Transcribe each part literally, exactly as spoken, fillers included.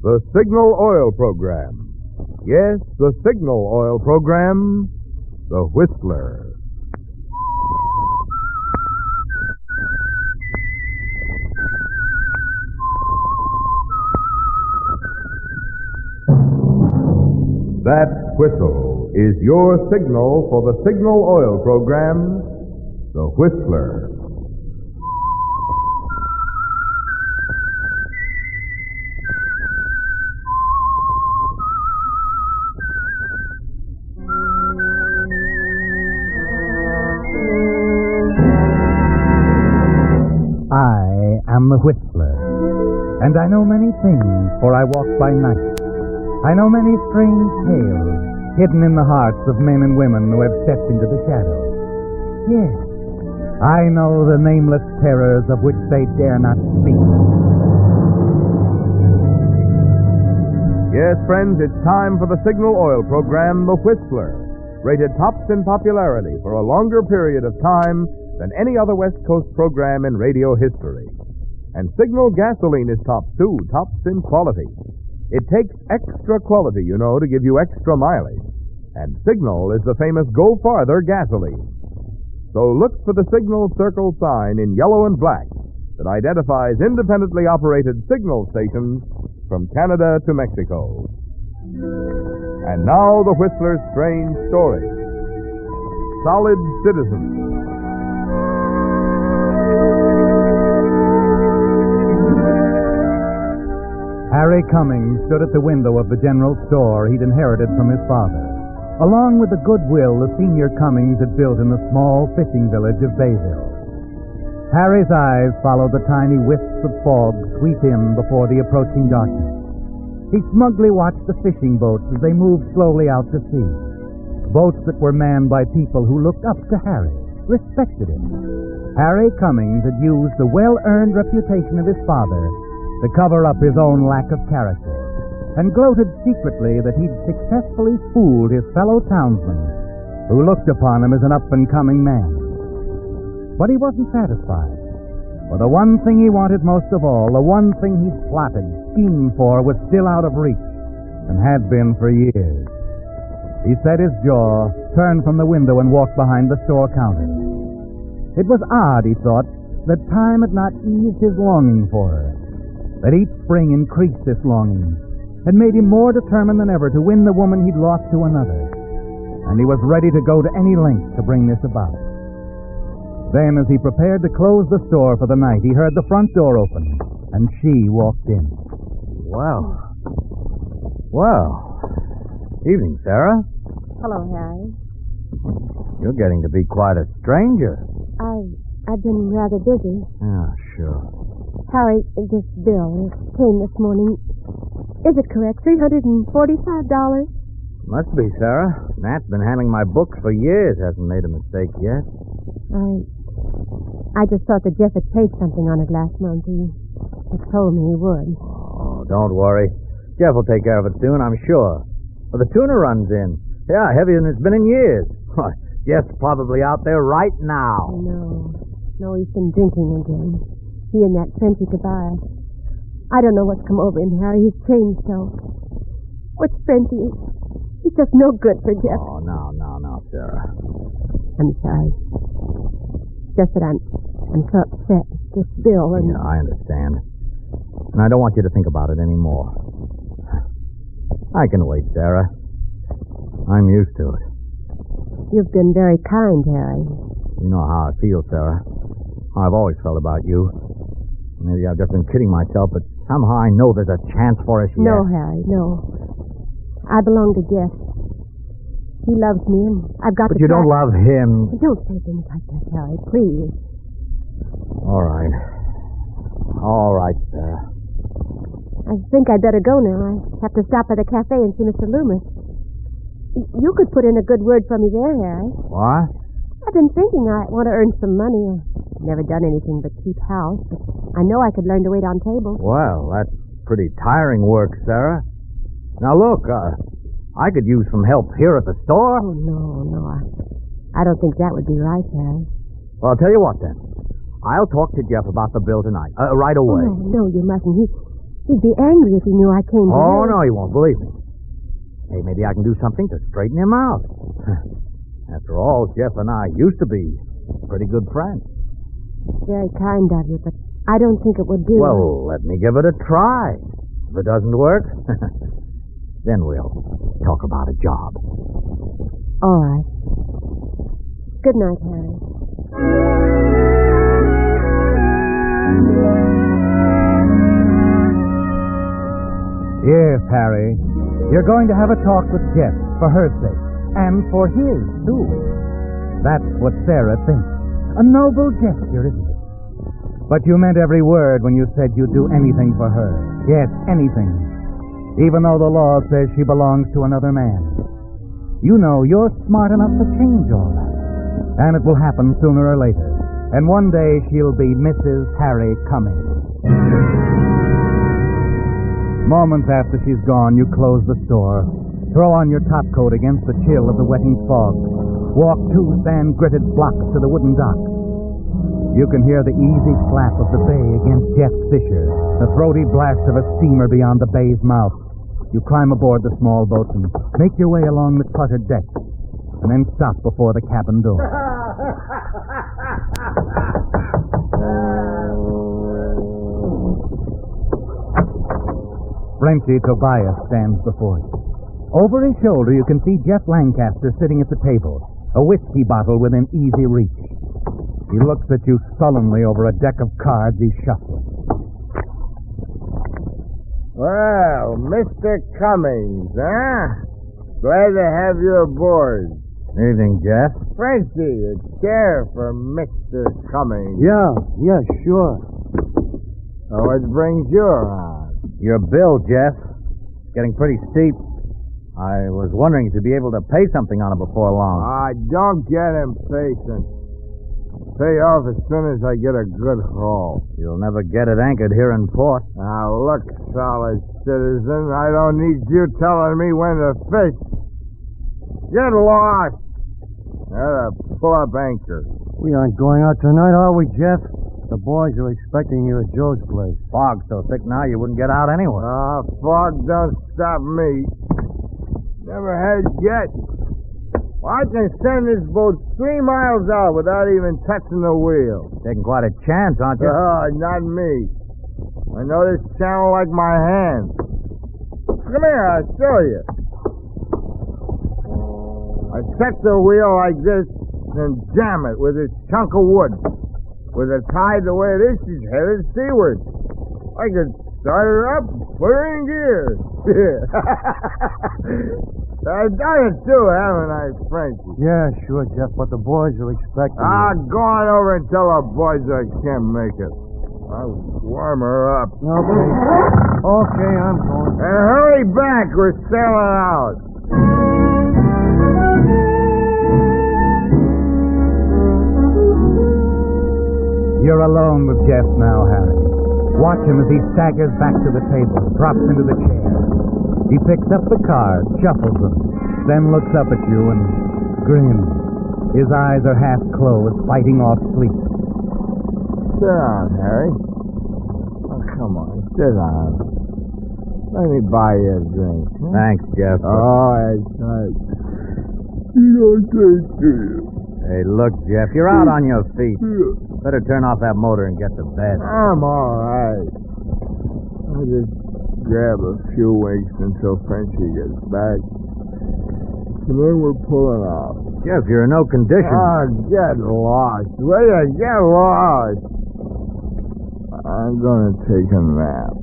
The Signal Oil Program. Yes, the Signal Oil Program. The Whistler. That whistle is your signal for the Signal Oil Program, The Whistler. I am the Whistler, and I know many things, for I walk by night. I know many strange tales hidden in the hearts of men and women who have stepped into the shadows. Yes, I know the nameless terrors of which they dare not speak. Yes, friends, it's time for the Signal Oil Program, The Whistler, rated tops in popularity for a longer period of time than any other West Coast program in radio history. And Signal gasoline is tops, too, tops in quality. It takes extra quality, you know, to give you extra mileage. And Signal is the famous Go Farther gasoline. So look for the Signal Circle sign in yellow and black that identifies independently operated signal stations from Canada to Mexico. And now the Whistler's strange story. Solid Citizens. Harry Cummings stood at the window of the general store he'd inherited from his father, along with the goodwill the senior Cummings had built in the small fishing village of Bayville. Harry's eyes followed the tiny wisps of fog sweep in before the approaching darkness. He smugly watched the fishing boats as they moved slowly out to sea, boats that were manned by people who looked up to Harry, respected him. Harry Cummings had used the well-earned reputation of his father to cover up his own lack of character, and gloated secretly that he'd successfully fooled his fellow townsmen, who looked upon him as an up-and-coming man. But he wasn't satisfied, for the one thing he wanted most of all, the one thing he'd plotted, schemed for, was still out of reach, and had been for years. He set his jaw, turned from the window, and walked behind the store counter. It was odd, he thought, that time had not eased his longing for her, that each spring increased this longing, had made him more determined than ever to win the woman he'd lost to another, and he was ready to go to any length to bring this about. Then, as he prepared to close the store for the night, he heard the front door open, and she walked in. Well, well, evening, Sarah. Hello, Harry. You're getting to be quite a stranger. I, I've been rather busy. Yeah, sure. Harry, this bill came this morning. Is it correct? three hundred forty-five dollars? Must be, Sarah. Nat's been handling my books for years. Hasn't made a mistake yet. I I just thought that Jeff had paid something on it last month. He, he told me he would. Oh, don't worry. Jeff will take care of it soon, I'm sure. Well, the tuna runs in. Yeah, heavier than it's been in years. Jeff's probably out there right now. No. No, he's been drinking again. He and that Frenchy Tobias. I don't know what's come over him, Harry. He's changed so. What's Frenchy? He's just no good for Jeff. Oh, no, no, no, Sarah. I'm sorry. Just that I'm, I'm so upset. This bill and... Yeah, I understand. And I don't want you to think about it anymore. I can wait, Sarah. I'm used to it. You've been very kind, Harry. You know how I feel, Sarah. How I've always felt about you. Maybe I've just been kidding myself, but somehow I know there's a chance for us yet. No, Harry, no. I belong to Jeff. He loves me, and I've got but to... But you try. don't love him. Don't say things like that, Harry, please. All right. All right, Sarah. I think I'd better go now. I have to stop by the cafe and see Mister Loomis. You could put in a good word for me there, Harry. What? I've been thinking I want to earn some money. I've never done anything but keep house, but I know I could learn to wait on tables. Well, that's pretty tiring work, Sarah. Now, look, uh, I could use some help here at the store. Oh, no, no. I, I don't think that would be right, Harry. Well, I'll tell you what, then. I'll talk to Jeff about the bill tonight, uh, right away. Oh, no, no, you mustn't. He, He'd be angry if he knew I came to Oh, you. no, he won't. Believe me. Hey, maybe I can do something to straighten him out. After all, Jeff and I used to be pretty good friends. Very kind of you, but I don't think it would do. Well, let me give it a try. If it doesn't work, then we'll talk about a job. All right. Good night, Harry. Yes, Harry. You're going to have a talk with Jeff for her sake, and for his, too. That's what Sarah thinks. A noble gesture, isn't it? But you meant every word when you said you'd do anything for her. Yes, anything. Even though the law says she belongs to another man. You know you're smart enough to change all that. And it will happen sooner or later. And one day she'll be Missus Harry Cummings. Moments after she's gone, you close the store, throw on your top coat against the chill of the wetting fog, walk two sand-gritted blocks to the wooden dock. You can hear the easy slap of the bay against Jeff's fissure, the throaty blast of a steamer beyond the bay's mouth. You climb aboard the small boat and make your way along the cluttered deck, and then stop before the cabin door. Frenchy Tobias stands before you. Over his shoulder, you can see Jeff Lancaster sitting at the table, a whiskey bottle within easy reach. He looks at you sullenly over a deck of cards he's shuffling. Well, Mister Cummings, huh? Glad to have you aboard. Evening, Jeff. Frenchie, a chair for Mister Cummings. Yeah, yeah, sure. So what brings you around? Your bill, Jeff. It's getting pretty steep. I was wondering if you'd be able to pay something on it before long. I don't get impatient. Pay off as soon as I get a good haul. You'll never get it anchored here in port. Now, look, solid citizen, I don't need you telling me when to fish. Get lost. Gotta pull up anchor. We aren't going out tonight, are we, Jeff? The boys are expecting you at Joe's place. Fog's so thick now you wouldn't get out anyway. Ah, fog don't stop me. Never has yet. Well, I can send this boat three miles out without even touching the wheel. Taking quite a chance, aren't you? Oh, not me. I know this channel like my hand. Come here, I'll show you. I set the wheel like this and jam it with this chunk of wood. With the tide the way it is, she's headed seaward. I could start her up, put her in gear. I've done it too, haven't I, Frenchie? Yeah, sure, Jeff, but the boys are expecting Ah, you. go on over and tell the boys I can't make it. I'll warm her up. Okay. Okay, I'm going. And hurry back, we're sailing out. You're alone with Jeff now, Harry. Watch him as he staggers back to the table, drops into the chair. He picks up the cards, shuffles them, then looks up at you and grins. His eyes are half closed, fighting off sleep. Sit down, Harry. Oh, come on, sit down. Let me buy you a drink. Huh? Thanks, Jeff. Oh, that's nice. You don't take to Hey, look, Jeff, you're out on your feet. Better turn off that motor and get to bed. I'm all right. I'll just grab a few winks until Frenchie gets back. And then we're pulling off. Jeff, you're in no condition. Ah, get lost. Will you get lost? I'm gonna take a nap.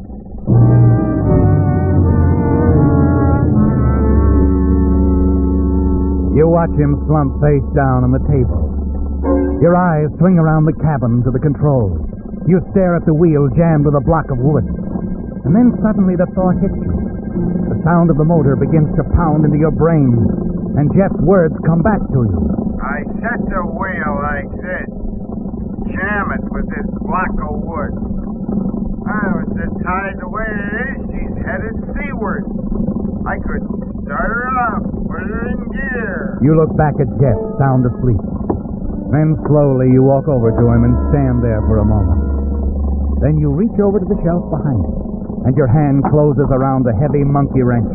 You watch him slump face down on the table. Your eyes swing around the cabin to the controls. You stare at the wheel jammed with a block of wood. And then suddenly the thought hits you. The sound of the motor begins to pound into your brain, and Jeff's words come back to you. I set the wheel like this. Jam it with this block of wood. I was the tide the way it is, she's headed seaward. I could start her up, put her in gear. You look back at Jeff, sound asleep. Then slowly you walk over to him and stand there for a moment. Then you reach over to the shelf behind him and your hand closes around the heavy monkey wrench.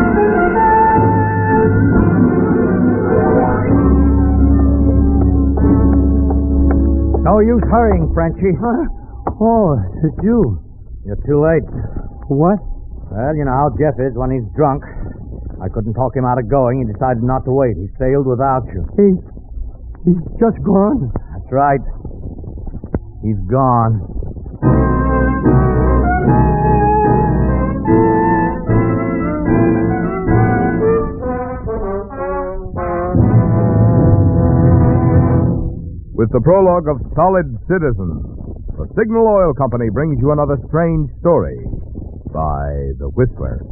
No use hurrying, Frenchie. Huh? Oh, it's you. You're too late. What? Well, you know how Jeff is when he's drunk. I couldn't talk him out of going. He decided not to wait. He sailed without you. He... He's just gone. That's right. He's gone. With the prologue of Solid Citizen, the Signal Oil Company brings you another strange story by The Whistler.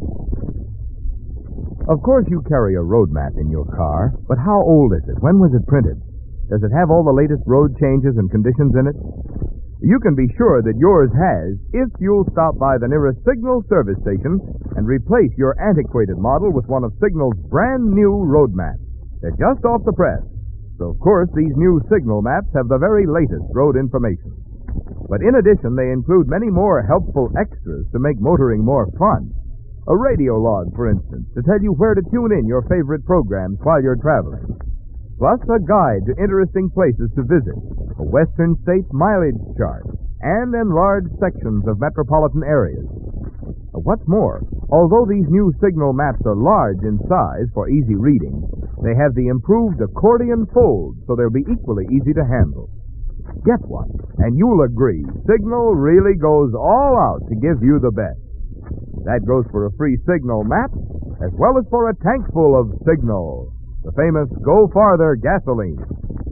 Of course, you carry a road map in your car, but how old is it? When was it printed? Does it have all the latest road changes and conditions in it? You can be sure that yours has if you'll stop by the nearest Signal service station and replace your antiquated model with one of Signal's brand new road maps. They're just off the press. So, of course, these new Signal maps have the very latest road information. But in addition, they include many more helpful extras to make motoring more fun. A radio log, for instance, to tell you where to tune in your favorite programs while you're traveling. Plus a guide to interesting places to visit, a Western States mileage chart, and enlarged sections of metropolitan areas. What's more, although these new Signal maps are large in size for easy reading, they have the improved accordion fold, so they'll be equally easy to handle. Get one, and you'll agree Signal really goes all out to give you the best. That goes for a free Signal map, as well as for a tank full of Signal, the famous Go Farther gasoline.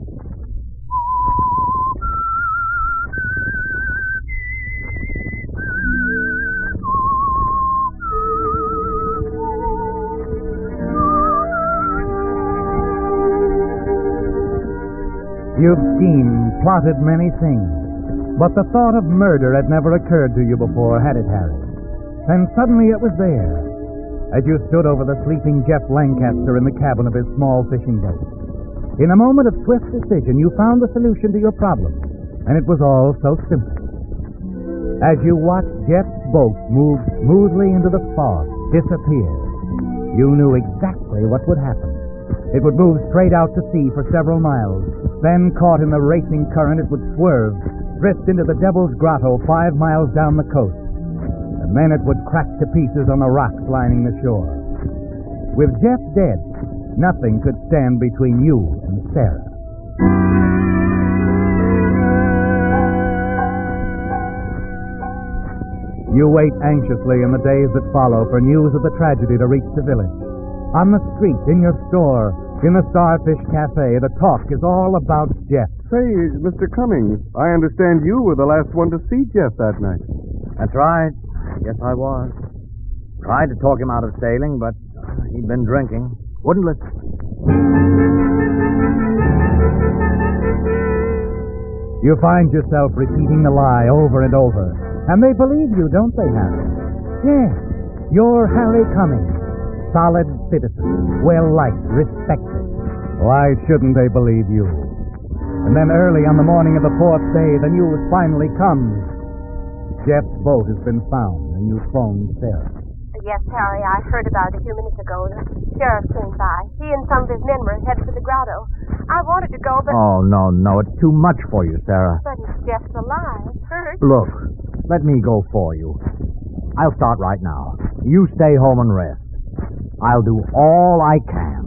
You've schemed, plotted many things, but the thought of murder had never occurred to you before, had it, Harry? Then suddenly it was there, as you stood over the sleeping Jeff Lancaster in the cabin of his small fishing boat. In a moment of swift decision, you found the solution to your problem, and it was all so simple. As you watched Jeff's boat move smoothly into the fog, disappear, you knew exactly what would happen. It would move straight out to sea for several miles. Then, caught in the racing current, it would swerve, drift into the Devil's Grotto five miles down the coast. And then it would crack to pieces on the rocks lining the shore. With Jeff dead, nothing could stand between you and Sarah. You wait anxiously in the days that follow for news of the tragedy to reach the village. On the street, in your store, in the Starfish Cafe, the talk is all about Jeff. Say, Mister Cummings, I understand you were the last one to see Jeff that night. That's right. Yes, I was. Tried to talk him out of sailing, but he'd been drinking. Wouldn't listen. You find yourself repeating the lie over and over. And they believe you, don't they, Harry? Yes, you're Harry Cummings. Solid citizen, well-liked, respected. Why shouldn't they believe you? And then early on the morning of the fourth day, the news finally comes. Jeff's boat has been found, and you phoned Sarah. Yes, Harry, I heard about it a few minutes ago. The sheriff came by. He and some of his men were headed for the grotto. I wanted to go, but... Oh, no, no, it's too much for you, Sarah. But if Jeff's alive, hurt... Look, let me go for you. I'll start right now. You stay home and rest. I'll do all I can.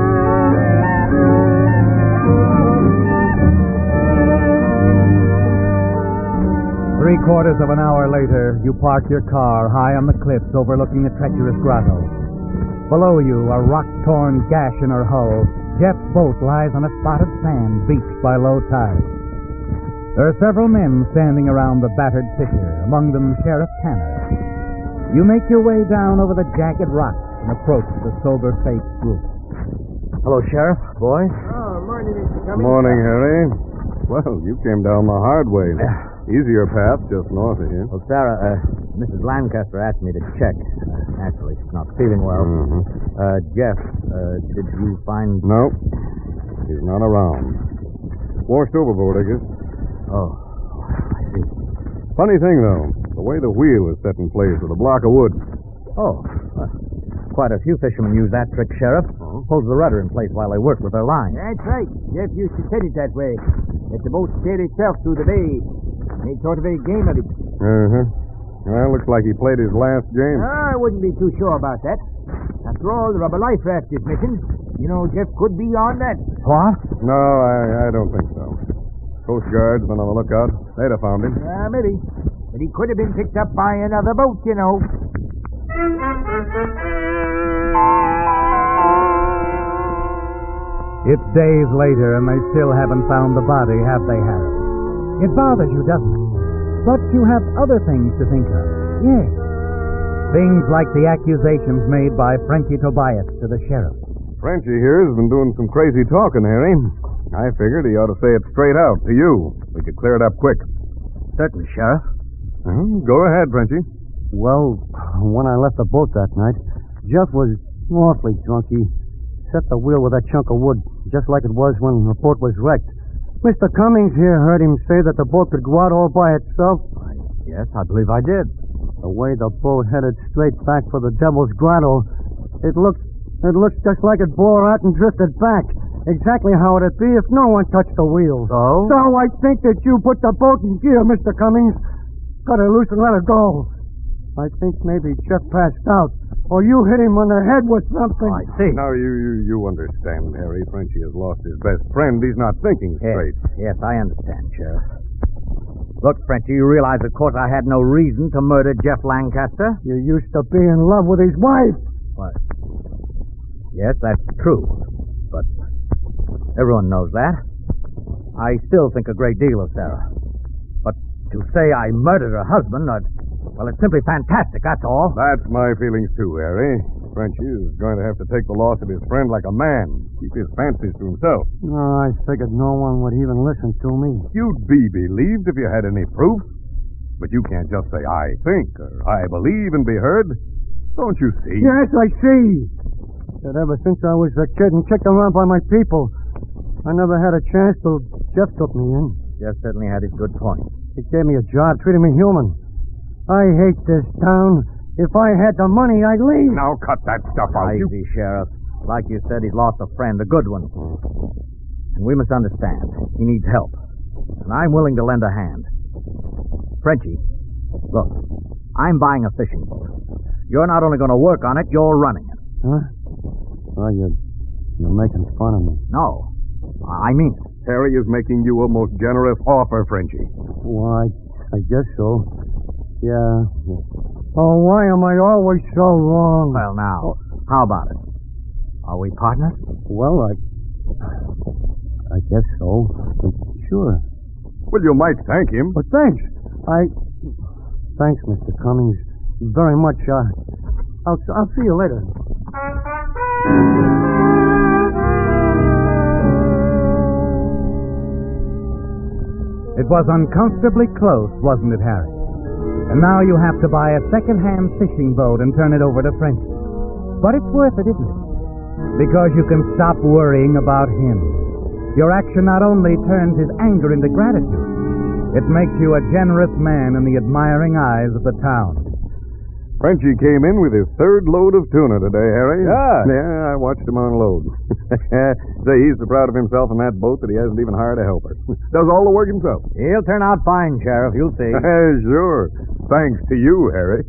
Three quarters of an hour later, you park your car high on the cliffs overlooking the treacherous grotto. Below you, a rock-torn gash in her hull, Jeff's boat lies on a spot of sand beached by low tide. There are several men standing around the battered fissure, among them Sheriff Tanner. You make your way down over the jagged rocks and approach the sober-faced group. Hello, Sheriff. Boys. Oh, morning, Mister Cummings. Morning, Harry. Well, you came down the hard way. Yeah. Easier path just north of here. Well, Sarah, uh, Missus Lancaster asked me to check. Uh, naturally, she's not feeling well. Mm-hmm. Uh, Jeff, uh, did you find... No, he's not around. Washed overboard, I guess. Oh, I see. Funny thing, though. The way the wheel is set in place with a block of wood. Oh, uh, quite a few fishermen use that trick, Sheriff. Oh? Holds the rudder in place while they work with their line. That's right. Jeff used to set it that way. Let the boat steer itself through the bay. Made sort of a game of it. Uh-huh. Well, looks like he played his last game. I wouldn't be too sure about that. After all, the rubber life raft is missing. You know, Jeff could be on that. What? No, I, I don't think so. Coast Guard's been on the lookout. They'd have found him. Uh, maybe. But he could have been picked up by another boat, you know. It's days later, and they still haven't found the body, have they, Harry? It bothers you, doesn't it? But you have other things to think of. Yes. Things like the accusations made by Frenchy Tobias to the sheriff. Frenchy here has been doing some crazy talking, Harry. I figured he ought to say it straight out to you. We could clear it up quick. Certainly, Sheriff. Well, go ahead, Frenchy. Well, when I left the boat that night, Jeff was awfully drunk. He set the wheel with that chunk of wood, just like it was when the boat was wrecked. Mister Cummings here heard him say that the boat could go out all by itself. I, yes, I believe I did. The way the boat headed straight back for the Devil's Grotto, it looked, it looked just like it bore out and drifted back. Exactly how it'd be if no one touched the wheel. So? So I think that you put the boat in gear, Mister Cummings. Cut her loose and let her go. I think maybe Jeff passed out, or you hit him on the head with something. I see. Now, you, you, you understand, Harry. Frenchy has lost his best friend. He's not thinking straight. Yes, yes, I understand, Sheriff. Look, Frenchy, you realize, of course, I had no reason to murder Jeff Lancaster. You used to be in love with his wife. What? Yes, that's true. But everyone knows that. I still think a great deal of Sarah. But to say I murdered her husband, uh, well, it's simply fantastic, that's all. That's my feelings, too, Harry. Frenchy is going to have to take the loss of his friend like a man. Keep his fancies to himself. No, I figured no one would even listen to me. You'd be believed if you had any proof. But you can't just say, I think, or I believe and be heard. Don't you see? Yes, I see. That ever since I was a kid and kicked around by my people, I never had a chance till Jeff took me in. Jeff certainly had his good points. He gave me a job, treated me human. I hate this town. If I had the money, I'd leave. Now cut that stuff out. I You... see, Sheriff. Like you said, he's lost a friend, a good one. And we must understand. He needs help. And I'm willing to lend a hand. Frenchy, look, I'm buying a fishing boat. You're not only going to work on it, you're running it. Huh? Well, you're, you're making fun of me. No, I mean it. Harry is making you a most generous offer, Frenchy. Why, I guess so. Yeah. Oh, why am I always so wrong? Well, now, how about it? Are we partners? Well, I... I guess so. Sure. Well, you might thank him. But thanks. I... Thanks, Mister Cummings. Very much. Uh, I'll, I'll see you later. It was uncomfortably close, wasn't it, Harry? And now you have to buy a second-hand fishing boat and turn it over to Frenchy. But it's worth it, isn't it? Because you can stop worrying about him. Your action not only turns his anger into gratitude, it makes you a generous man in the admiring eyes of the town. Frenchy came in with his third load of tuna today, Harry. Yeah. Yeah, I watched him unload. Say, he's so proud of himself in that boat that he hasn't even hired a helper. Does all the work himself. He'll turn out fine, Sheriff. You'll see. Sure. Thanks to you, Harry.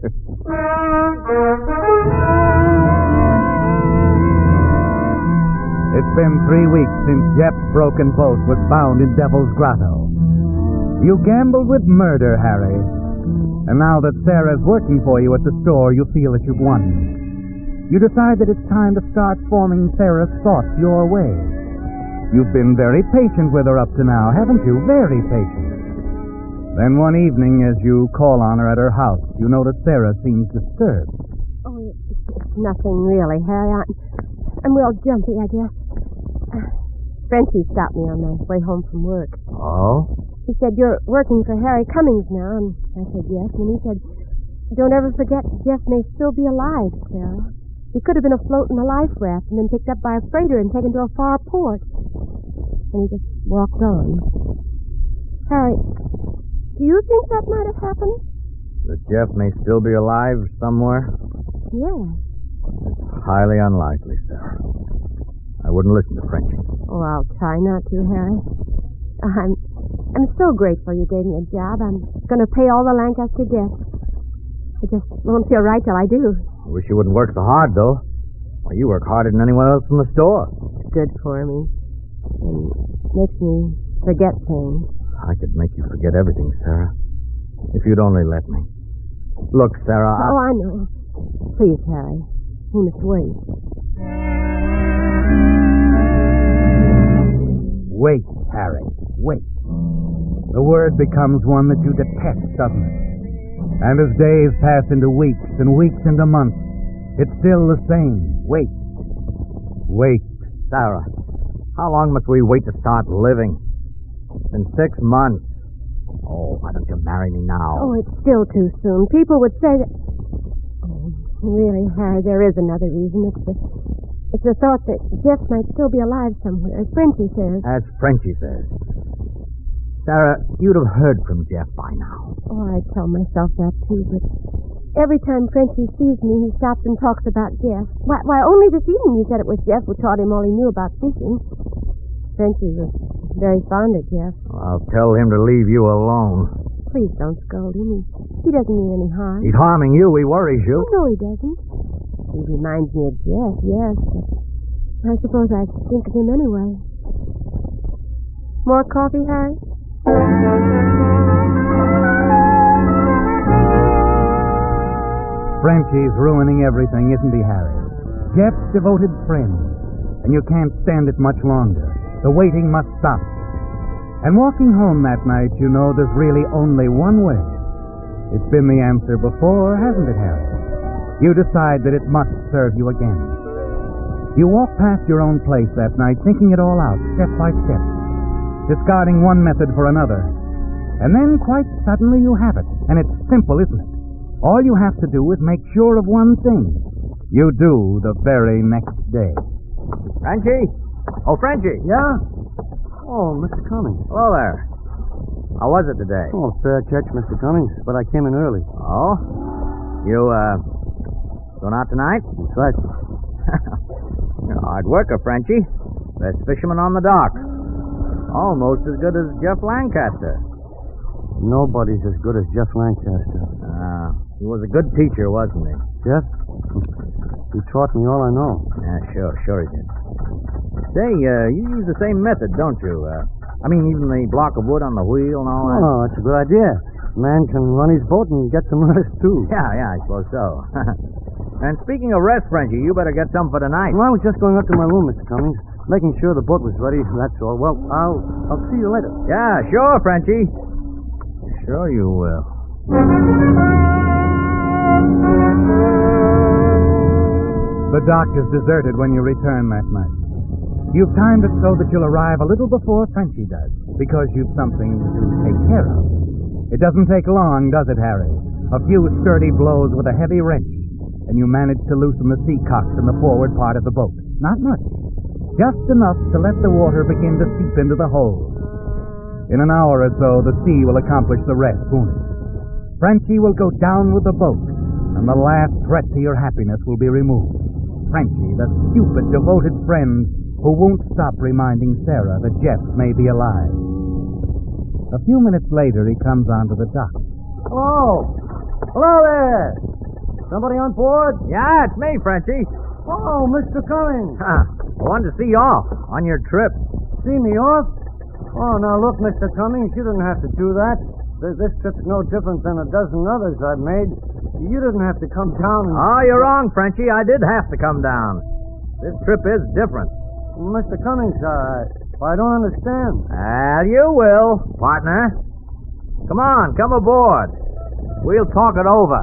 It's been three weeks since Jeff's broken boat was found in Devil's Grotto. You gambled with murder, Harry. And now that Sarah's working for you at the store, you feel that you've won. You decide that it's time to start forming Sarah's thoughts your way. You've been very patient with her up to now, haven't you? Very patient. Then one evening, as you call on her at her house, you notice Sarah seems disturbed. Oh, it's nothing really, Harry. I'm, I'm real jumpy, I guess. Uh, Frenchy stopped me on my way home from work. Oh? He said, you're working for Harry Cummings now, and I said yes. And he said, don't ever forget Jeff may still be alive, Sarah. He could have been afloat in a life raft and then picked up by a freighter and taken to a far port. And he just walked on. Harry, do you think that might have happened? That Jeff may still be alive somewhere? Yes. Highly unlikely, Sarah. I wouldn't listen to Frenchie. Oh, I'll try not to, Harry. I'm I'm so grateful you gave me a job. I'm going to pay all the Lancaster debts. I just won't feel right till I do. I wish you wouldn't work so hard, though. Well, you work harder than anyone else in the store. It's good for me. And makes me forget things. I could make you forget everything, Sarah. If you'd only let me. Look, Sarah, I... Oh, I know. Please, Harry. We must wait. Wait, Harry, wait. The word becomes one that you detest, doesn't it? And as days pass into weeks and weeks into months, it's still the same. Wait. Wait. Sarah, how long must we wait to start living? It's been six months. Oh, why don't you marry me now? Oh, it's still too soon. People would say that... Oh, really, Harry, there is another reason. It's the, it's the thought that Jeff might still be alive somewhere, as Frenchie says. As Frenchie says. Sarah, you'd have heard from Jeff by now. Oh, I tell myself that, too, but every time Frenchie sees me, he stops and talks about Jeff. Why, why only this evening you said it was Jeff who taught him all he knew about fishing. Frenchie was very fond of Jeff. I'll tell him to leave you alone. Please don't scold him. He, he doesn't mean any harm. He's harming you. He worries you. Oh, no, he doesn't. He reminds me of Jeff, yes, but I suppose I think of him anyway. More coffee, Harry? Frenchie's ruining everything, isn't he, Harry? Jeff's devoted friend. And you can't stand it much longer. The waiting must stop. And walking home that night, you know there's really only one way. It's been the answer before, hasn't it, Harry? You decide that it must serve you again. You walk past your own place that night, thinking it all out, step by step, discarding one method for another. And then, quite suddenly, you have it. And it's simple, isn't it? All you have to do is make sure of one thing. You do the very next day. Frenchie? Oh, Frenchie. Yeah? Oh, Mister Cummings. Hello there. How was it today? Oh, fair catch, Mister Cummings, but I came in early. Oh? You, uh, going out tonight? That's right. You're a hard worker, Frenchie. Best fisherman on the dock. Almost as good as Jeff Lancaster. Nobody's as good as Jeff Lancaster. Uh, he was a good teacher, wasn't he? Jeff? He taught me all I know. Yeah, sure, sure he did. Say, uh, you use the same method, don't you? Uh, I mean, even the block of wood on the wheel and all that? Oh, that's a good idea. Man can run his boat and get some rest, too. Yeah, yeah, I suppose so. And speaking of rest, Frenchie, you better get some for tonight. Well, I was just going up to my room, Mister Cummings, making sure the boat was ready, that's all. Well, I'll I'll see you later. Yeah, sure, Frenchie. Sure you will. The dock is deserted when you return that night. You've timed it so that you'll arrive a little before Frenchie does, because you've something to take care of. It doesn't take long, does it, Harry? A few sturdy blows with a heavy wrench, and you manage to loosen the sea cocks in the forward part of the boat. Not much. Just enough to let the water begin to seep into the hold. In an hour or so, the sea will accomplish the rest, won't it? Frenchie will go down with the boat, and the last threat to your happiness will be removed. Frenchie, the stupid, devoted friend who won't stop reminding Sarah that Jeff may be alive. A few minutes later, he comes onto the dock. Hello! Hello there! Somebody on board? Yeah, it's me, Frenchie. Oh, Mister Cummings. Huh. I wanted to see you off on your trip. See me off? Oh, now look, Mister Cummings, you didn't have to do that. This, this trip's no different than a dozen others I've made. You didn't have to come down and... Oh, you're wrong, Frenchie. I did have to come down. This trip is different. Mister Cummings, uh, I don't understand. Ah, you will, partner. Come on, come aboard. We'll talk it over.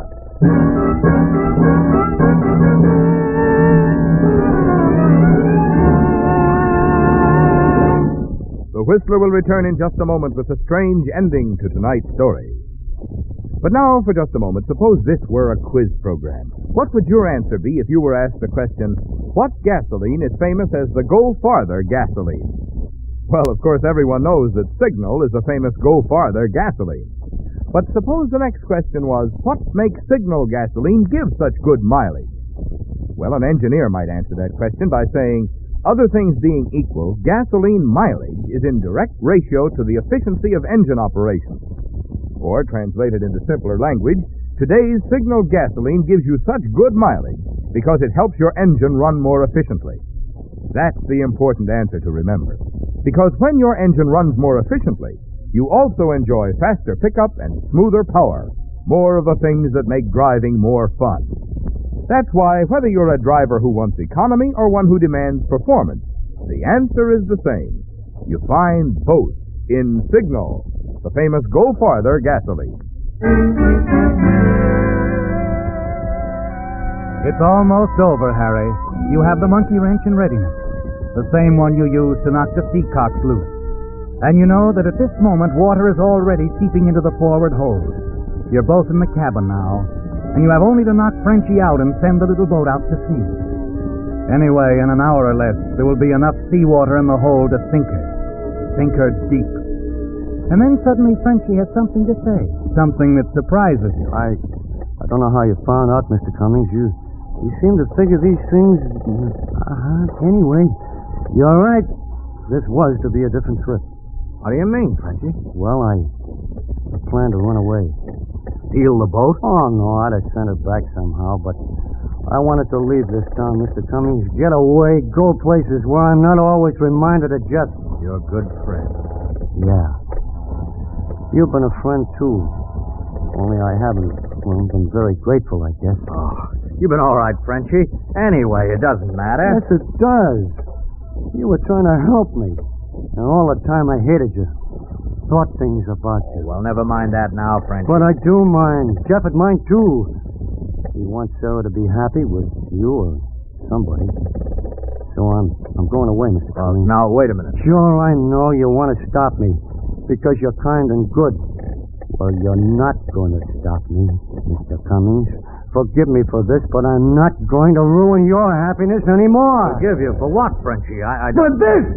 The Whistler will return in just a moment with a strange ending to tonight's story. But now, for just a moment, suppose this were a quiz program. What would your answer be if you were asked the question, what gasoline is famous as the Go Farther gasoline? Well, of course, everyone knows that Signal is the famous Go Farther gasoline. But suppose the next question was, what makes Signal gasoline give such good mileage? Well, an engineer might answer that question by saying, other things being equal, gasoline mileage is in direct ratio to the efficiency of engine operation. Or, translated into simpler language, today's Signal gasoline gives you such good mileage because it helps your engine run more efficiently. That's the important answer to remember. Because when your engine runs more efficiently, you also enjoy faster pickup and smoother power, more of the things that make driving more fun. That's why, whether you're a driver who wants economy or one who demands performance, the answer is the same. You find both in Signal, the famous Go Farther gasoline. It's almost over, Harry. You have the monkey wrench in readiness, the same one you used to knock the seacocks loose. And you know that at this moment water is already seeping into the forward hold. You're both in the cabin now, and you have only to knock Frenchie out and send the little boat out to sea. Anyway, in an hour or less, there will be enough seawater in the hold to sink her. Sink her deep. And then suddenly Frenchie has something to say, something that surprises you. I I don't know how you found out, Mister Cummings. You you seem to figure these things... Uh, anyway, you're right. This was to be a different trip. What do you mean, Frenchie? Well, I, I planned to run away. Steal the boat? Oh, no, I'd have sent her back somehow, but I wanted to leave this town, Mister Cummings. Get away, go places where I'm not always reminded of Jeff. You're a good friend. Yeah. You've been a friend, too. Only I haven't, well, been very grateful, I guess. Oh, you've been all right, Frenchie. Anyway, it doesn't matter. Yes, it does. You were trying to help me. And all the time I hated you. Thought things about you. Well, never mind that now, Frenchie. But I do mind. Jeff would mind, too. He wants Sarah to be happy with you or somebody. So I'm I'm going away, Mister Well, Cummings. now, wait a minute. Sure, I know you want to stop me because you're kind and good. Well, you're not going to stop me, Mister Cummings. Forgive me for this, but I'm not going to ruin your happiness anymore. Forgive you for what, Frenchie? I, I For don't... this!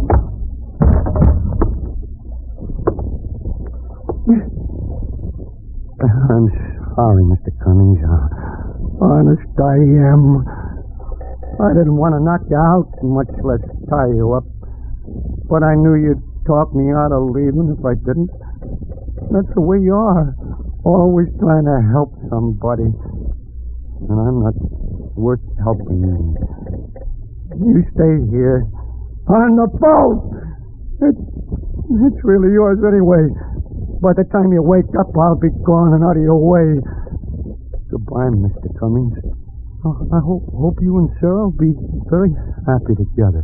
I'm sorry, Mister Cummings. Uh, honest, I am. I didn't want to knock you out, much less tie you up. But I knew you'd talk me out of leaving if I didn't. That's the way you are. Always trying to help somebody. And I'm not worth helping. You stay here on the boat. It's, it's really yours anyway. By the time you wake up, I'll be gone and out of your way. Goodbye, Mister Cummings. Oh, I hope, hope you and Sarah will be very happy together.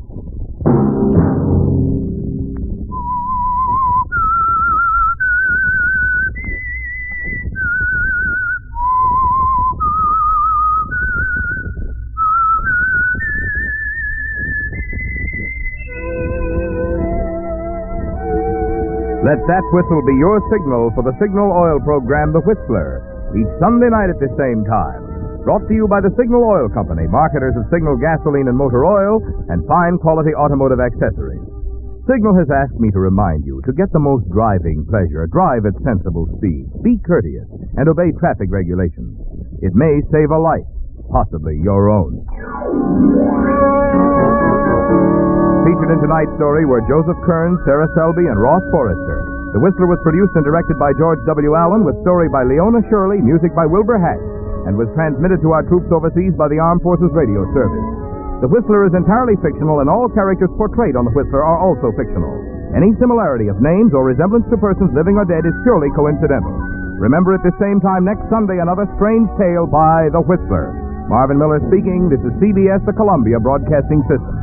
Let that whistle be your signal for the Signal Oil program, The Whistler, each Sunday night at the same time. Brought to you by the Signal Oil Company, marketers of Signal gasoline and motor oil and fine quality automotive accessories. Signal has asked me to remind you to get the most driving pleasure. Drive at sensible speed, be courteous, and obey traffic regulations. It may save a life, possibly your own. Featured in tonight's story were Joseph Kearns, Sarah Selby, and Ross Forrester. The Whistler was produced and directed by George W. Allen, with story by Leona Shirley, music by Wilbur Hatch, and was transmitted to our troops overseas by the Armed Forces Radio Service. The Whistler is entirely fictional, and all characters portrayed on The Whistler are also fictional. Any similarity of names or resemblance to persons living or dead is purely coincidental. Remember at the same time next Sunday another strange tale by The Whistler. Marvin Miller speaking. This is C B S, the Columbia Broadcasting System.